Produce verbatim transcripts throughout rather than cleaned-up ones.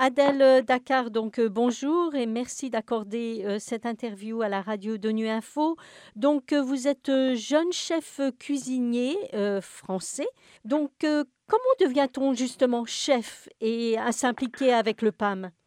Adèle Dakar, donc euh, bonjour et merci d'accorder euh, cette interview à la radio d'ONU Info. Donc euh, vous êtes euh, jeune chef cuisinier euh, français. Donc euh, comment devient-on justement chef et à s'impliquer avec le P A M?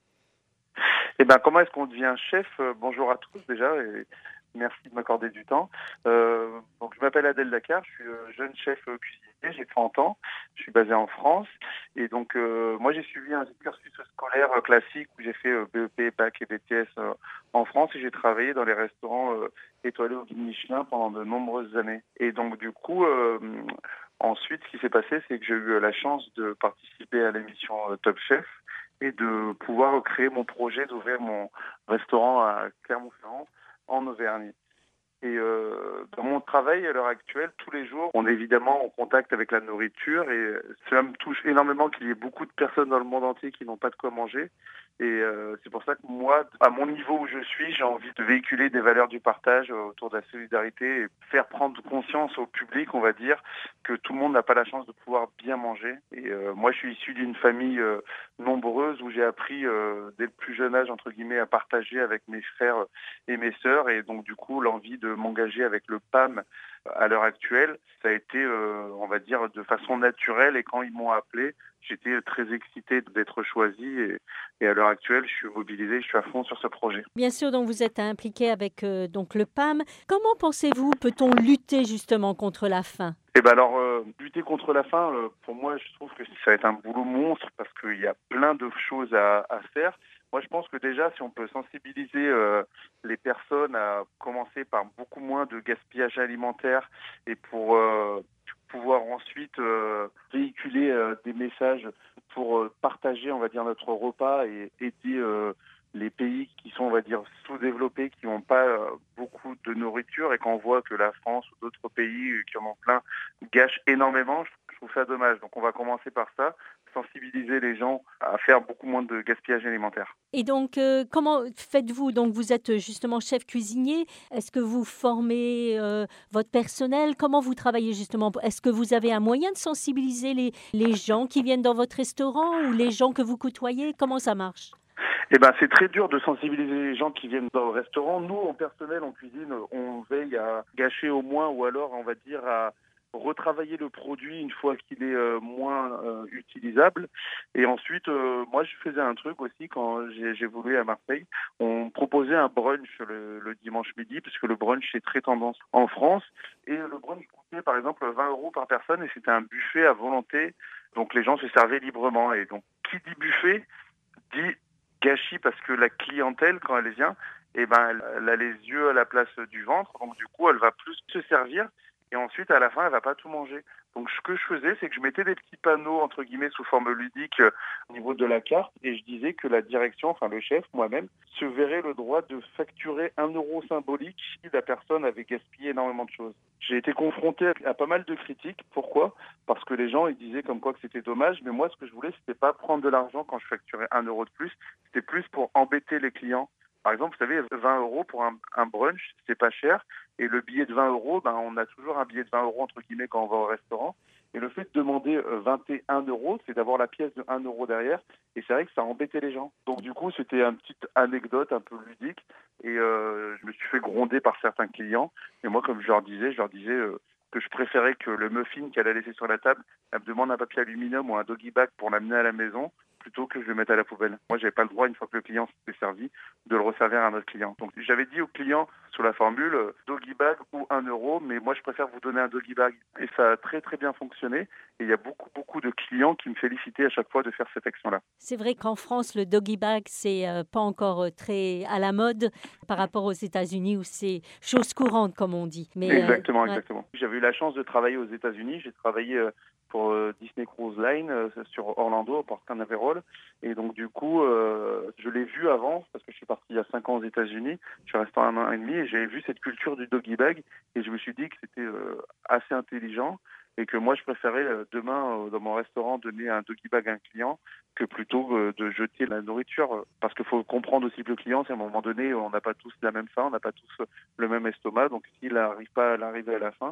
Eh ben, comment est-ce qu'on devient chef? Euh, Bonjour à tous déjà et merci de m'accorder du temps. Euh, donc, je m'appelle Adèle Dakar, je suis euh, jeune chef euh, cuisinier, j'ai trente ans, je suis basé en France et donc euh, moi j'ai suivi un cursus scolaire euh, classique où j'ai fait euh, B E P, bac et B T S euh, en France et j'ai travaillé dans les restaurants euh, étoilés au guide Michelin pendant de nombreuses années. Et donc du coup, euh, ensuite ce qui s'est passé, c'est que j'ai eu la chance de participer à l'émission euh, Top Chef et de pouvoir créer mon projet d'ouvrir mon restaurant à Clermont-Ferrand en Auvergne. Et euh, dans mon travail à l'heure actuelle, tous les jours, on est évidemment en contact avec la nourriture et cela me touche énormément qu'il y ait beaucoup de personnes dans le monde entier qui n'ont pas de quoi manger. Et euh, c'est pour ça que moi, à mon niveau où je suis, j'ai envie de véhiculer des valeurs du partage autour de la solidarité et faire prendre conscience au public, on va dire, que tout le monde n'a pas la chance de pouvoir bien manger. Et euh, moi, je suis issu d'une famille euh, nombreuse où j'ai appris euh, dès le plus jeune âge, entre guillemets, à partager avec mes frères et mes sœurs. Et donc, du coup, l'envie de m'engager avec le P A M à l'heure actuelle, ça a été, euh, on va dire, de façon naturelle. Et quand ils m'ont appelé, j'étais très excité d'être choisi. Et, et à l'heure actuelle, je suis mobilisé, je suis à fond sur ce projet. Bien sûr, donc vous êtes impliqué avec euh, donc le P A M. Comment pensez-vous peut-on lutter justement contre la faim? Eh ben alors, euh, lutter contre la faim, euh, pour moi, je trouve que ça va être un boulot monstre parce qu'il y a plein de choses à, à faire. Moi, je pense que déjà, si on peut sensibiliser euh, les personnes à commencer par beaucoup moins de gaspillage alimentaire et pour euh, pouvoir ensuite euh, véhiculer euh, des messages pour euh, partager, on va dire, notre repas et aider euh, les pays qui sont, on va dire, sous-développés, qui n'ont pas euh, beaucoup de nourriture et qu'on voit que la France ou d'autres pays euh, qui en ont plein gâchent énormément, je trouve ça dommage. Donc on va commencer par ça, sensibiliser les gens à faire beaucoup moins de gaspillage alimentaire. Et donc, euh, comment faites-vous? Donc, vous êtes justement chef cuisinier. Est-ce que vous formez euh, votre personnel? Comment vous travaillez justement? Est-ce que vous avez un moyen de sensibiliser les, les gens qui viennent dans votre restaurant ou les gens que vous côtoyez? Comment ça marche? Eh ben, c'est très dur de sensibiliser les gens qui viennent dans le restaurant. Nous, en personnel, en cuisine, on veille à gâcher au moins, ou alors, on va dire, à retravailler le produit une fois qu'il est euh, moins euh, utilisable. Et ensuite, euh, moi, je faisais un truc aussi quand j'ai, j'ai évolué à Marseille. On proposait un brunch le, le dimanche midi, parce que le brunch est très tendance en France. Et le brunch coûtait, par exemple, vingt euros par personne, et c'était un buffet à volonté. Donc, les gens se servaient librement. Et donc, qui dit buffet dit gâchis parce que la clientèle, quand elle vient, eh ben, elle, elle a les yeux à la place du ventre, donc du coup, elle va plus se servir et ensuite, à la fin, elle va pas tout manger. Donc, ce que je faisais, c'est que je mettais des petits panneaux, entre guillemets, sous forme ludique euh, au niveau de la carte et je disais que la direction, enfin le chef, moi-même, se verrait le droit de facturer un euro symbolique si la personne avait gaspillé énormément de choses. J'ai été confronté à pas mal de critiques. Pourquoi? Parce que les gens, ils disaient comme quoi que c'était dommage, mais moi, ce que je voulais, c'était pas prendre de l'argent quand je facturais un euro de plus, c'était plus pour embêter les clients. Par exemple, vous savez, vingt euros pour un, un brunch, c'est pas cher. Et le billet de vingt euros, ben, on a toujours un billet de vingt euros, entre guillemets, quand on va au restaurant. Et le fait de demander vingt et un euros, c'est d'avoir la pièce de un euro derrière. Et c'est vrai que ça embêtait les gens. Donc, du coup, c'était une petite anecdote un peu ludique. Et euh, je me suis fait gronder par certains clients. Et moi, comme je leur disais, je leur disais euh, que je préférais que le muffin qu'elle a laissé sur la table, elle me demande un papier aluminium ou un doggy bag pour l'amener à la maison, plutôt que je le mette à la poubelle. Moi, j'avais pas le droit, une fois que le client s'était servi, de le resservir à un autre client. Donc, j'avais dit au client, sur la formule, euh, doggy bag ou un euro, mais moi, je préfère vous donner un doggy bag. Et ça a très, très bien fonctionné. Et il y a beaucoup, beaucoup de clients qui me félicitaient à chaque fois de faire cette action-là. C'est vrai qu'en France, le doggy bag, c'est euh, pas encore euh, très à la mode par rapport aux États-Unis où c'est chose courante, comme on dit. Mais euh, Exactement, ouais. exactement. J'avais eu la chance de travailler aux États-Unis. J'ai travaillé euh, pour euh, Disney Cruise Line euh, sur Orlando, au Port Canaveral. Et donc, du coup, euh, je l'ai vu avant, parce que je suis parti il y a cinq ans aux États-Unis. Je suis resté un an et demi et j'avais vu cette culture du doggy bag. Et je me suis dit que c'était euh, assez intelligent et que moi, je préférais euh, demain, euh, dans mon restaurant, donner un doggy bag à un client que plutôt euh, de jeter la nourriture. Parce qu'il faut comprendre aussi que le client, c'est à un moment donné, on n'a pas tous la même faim, on n'a pas tous le même estomac. Donc, s'il n'arrive pas à l'arriver à la fin,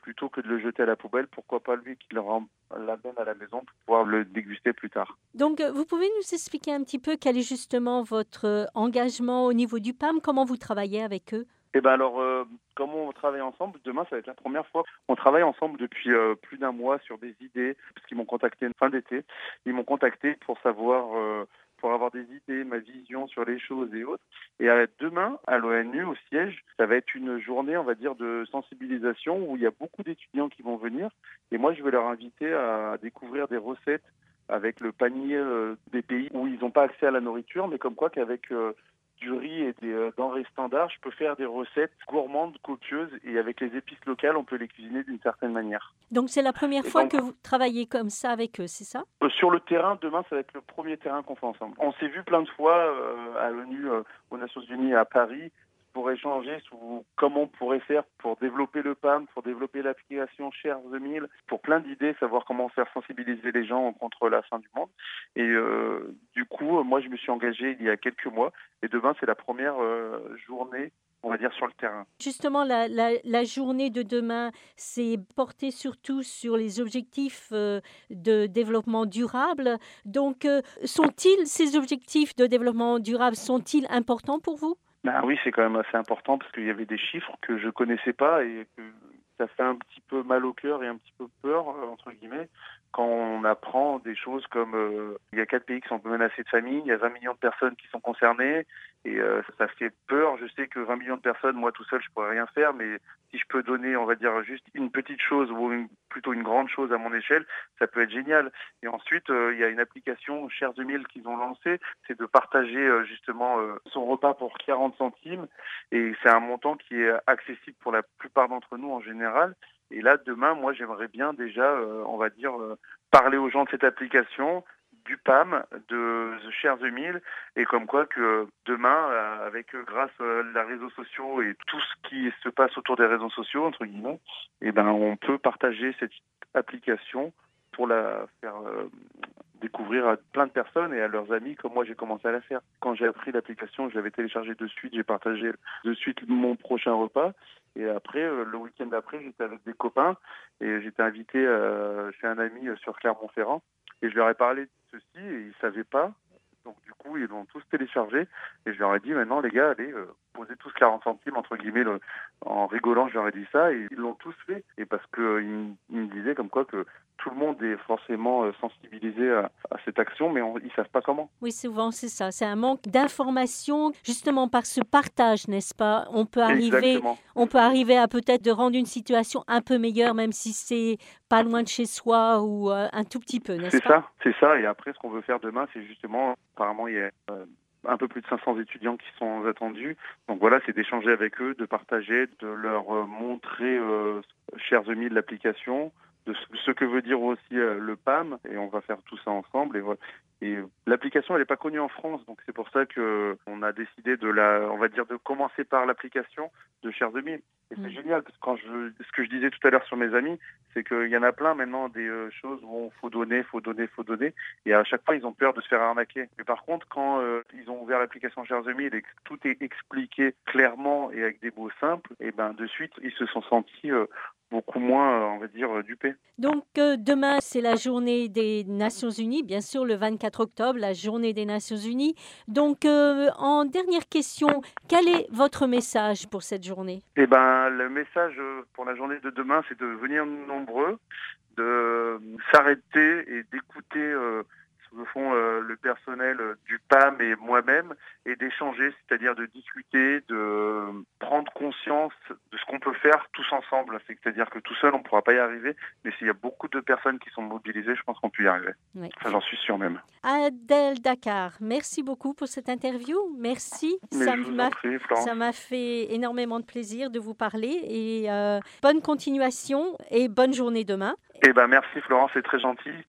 plutôt que de le jeter à la poubelle, pourquoi pas lui qui le ram- l'amène à la maison pour pouvoir le déguster plus tard. Donc, euh, vous pouvez nous expliquer un petit peu quel est justement votre euh, engagement au niveau du P A M, comment vous travaillez avec eux? Et ben alors, euh, comment on travaille ensemble? Demain, ça va être la première fois. On travaille ensemble depuis euh, plus d'un mois sur des idées, parce qu'ils m'ont contacté fin d'été. Ils m'ont contacté pour savoir, euh, pour avoir des idées, ma vision sur les choses et autres. Et euh, demain, à l'O N U, au siège, ça va être une journée, on va dire, de sensibilisation où il y a beaucoup d'étudiants qui vont venir. Et moi, je vais leur inviter à découvrir des recettes avec le panier euh, des pays où ils n'ont pas accès à la nourriture, mais comme quoi qu'avec euh, du riz et des euh, denrées standards, je peux faire des recettes gourmandes, copieuses, et avec les épices locales, on peut les cuisiner d'une certaine manière. Donc, c'est la première Et fois donc, que vous travaillez comme ça avec eux, c'est ça? euh, sur le terrain, demain, ça va être le premier terrain qu'on fait ensemble. On s'est vu plein de fois euh, à l'ONU, euh, aux Nations Unies, à Paris, pour échanger sur comment on pourrait faire pour développer le P A M, pour développer l'application Share the Meal, pour plein d'idées, savoir comment faire sensibiliser les gens contre la faim du monde. Et euh, du coup, moi, je me suis engagé il y a quelques mois, et demain, c'est la première euh, journée, on va dire, sur le terrain. Justement, la, la, la journée de demain, c'est porté surtout sur les objectifs euh, de développement durable. Donc, euh, sont-ils, ces objectifs de développement durable, sont-ils importants pour vous? Ben oui, c'est quand même assez important parce qu'il y avait des chiffres que je connaissais pas et que ça fait un petit peu mal au cœur et un petit peu peur, euh, entre guillemets, quand on apprend des choses comme euh, il y a quatre pays qui sont menacés de famine, il y a vingt millions de personnes qui sont concernées et euh, ça fait peur. Je sais que vingt millions de personnes, moi tout seul, je pourrais rien faire, mais si je peux donner, on va dire, juste une petite chose ou une, plutôt une grande chose à mon échelle, ça peut être génial. Et ensuite, euh, il y a une application Share the Meal qu'ils ont lancée, c'est de partager euh, justement euh, son repas pour quarante centimes et c'est un montant qui est accessible pour la plupart d'entre nous en général. Et là, demain, moi, j'aimerais bien déjà, euh, on va dire, euh, parler aux gens de cette application, du P A M, de The Share the Meal, et comme quoi que demain, euh, avec euh, grâce à les réseaux sociaux et tout ce qui se passe autour des réseaux sociaux, entre guillemets, eh ben, on peut partager cette application pour la faire euh, découvrir à plein de personnes et à leurs amis comme moi j'ai commencé à la faire. Quand j'ai appris l'application, je l'avais téléchargée de suite, j'ai partagé de suite mon prochain repas et après, euh, le week-end d'après, j'étais avec des copains et j'étais invité euh, chez un ami euh, sur Clermont-Ferrand et je leur ai parlé de ceci et ils ne savaient pas. Donc du coup, ils l'ont tous téléchargé et je leur ai dit maintenant les gars, allez, euh, posez tous quarante centimes entre guillemets le, en rigolant, je leur ai dit ça et ils l'ont tous fait et parce que euh, ils, ils me disaient comme quoi que tout le monde est forcément euh, sensibilisé à, à cette action, mais on, ils savent pas comment. Oui, souvent c'est ça. C'est un manque d'information, justement par ce partage, n'est-ce pas? On peut arriver, Exactement. on peut arriver à peut-être de rendre une situation un peu meilleure, même si c'est pas loin de chez soi ou euh, un tout petit peu, n'est-ce C'est pas? ça, c'est ça. Et après, ce qu'on veut faire demain, c'est justement, apparemment, il y a euh, un peu plus de cinq cents étudiants qui sont attendus. Donc voilà, c'est d'échanger avec eux, de partager, de leur euh, montrer euh, Share the Meal, l'application, de ce, ce que veut dire aussi euh, le P A M. Et on va faire tout ça ensemble. Et, voilà. Et l'application, elle n'est pas connue en France, donc c'est pour ça que on a décidé de la, on va dire, de commencer par l'application de Share the Meal. Et c'est Mm. génial parce que quand je, ce que je disais tout à l'heure sur mes amis, c'est qu'il y en a plein maintenant des euh, choses où il faut donner, faut donner, faut donner, et à chaque fois ils ont peur de se faire arnaquer. Mais par contre, quand euh, ils ont ouvert l'application Share the Meal et que tout est expliqué clairement et avec des mots simples, et ben de suite ils se sont sentis euh, beaucoup moins, euh, on va dire, euh, dupés. Donc euh, demain, c'est la journée des Nations Unies, bien sûr, le vingt-quatre octobre, la journée des Nations Unies. Donc, euh, en dernière question, quel est votre message pour cette journée? Et ben le message euh, pour la journée de demain, c'est de venir nombreux, de euh, s'arrêter et d'écouter euh, ce que font euh, le personnel euh, du P A M et moi-même et d'échanger, c'est-à-dire de discuter, de euh, prendre conscience de ce qu'on peut faire tous ensemble. C'est-à-dire que tout seul, on ne pourra pas y arriver, mais s'il y a beaucoup de personnes qui sont mobilisées, je pense qu'on peut y arriver. Oui. Enfin, j'en suis sûr même. Adèle Dakar, merci beaucoup pour cette interview. Merci. Mais Ça je vous m'a en prie, Florence. ça m'a fait énormément de plaisir de vous parler et euh, bonne continuation et bonne journée demain. Eh ben merci Florence, c'est très gentil.